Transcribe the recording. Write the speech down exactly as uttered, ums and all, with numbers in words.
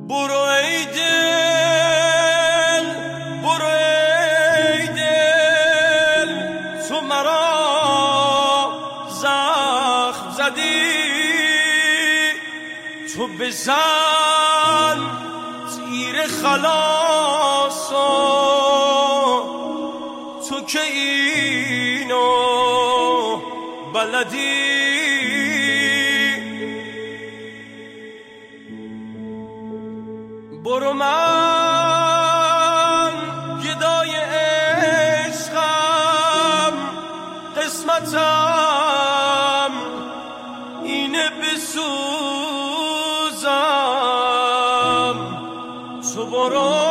برو ای دل، برو ای دل، تو مرا زخم زدی، تو بزن تیر خلاصا، تو که اینو بلدی. برو من گدای عشقم، قسمتم اینه بسوزم، تو برو